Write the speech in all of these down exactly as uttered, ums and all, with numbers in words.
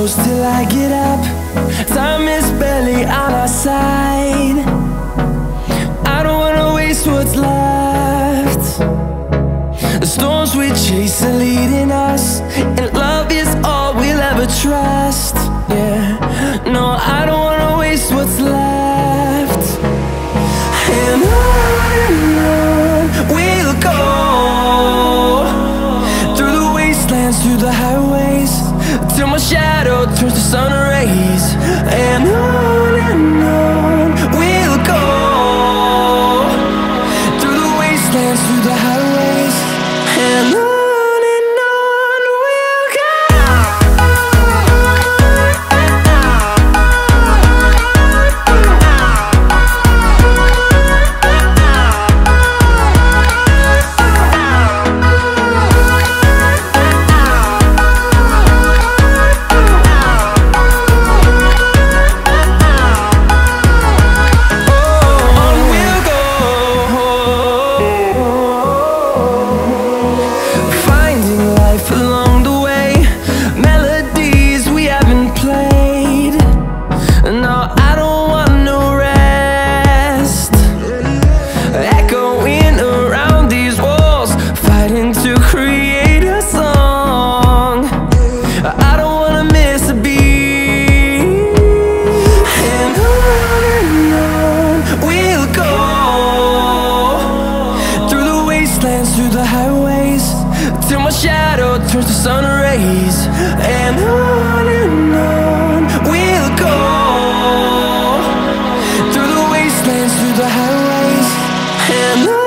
close till I get up. Time is barely on our side. I don't wanna waste what's left. The storms we chase are leading us, and love is all we'll ever trust. Yeah, no, I don't wanna waste what's left. And on and on we'll go, through the wastelands, through the highways, till my shadow turns to sun rays. And on and on we'll go, through the wastelands, through the highways, and on. Through the highways, till my shadow turns to sun rays. And on and on we'll go, through the wastelands, through the highways, and on.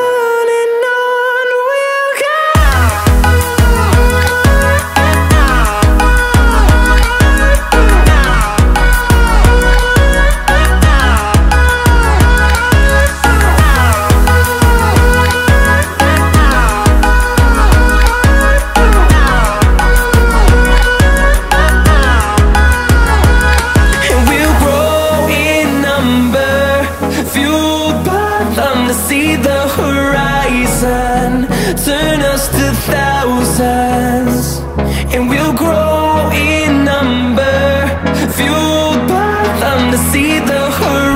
See the horizon turn us to thousands, and we'll grow in number, fueled by them to see the horizon.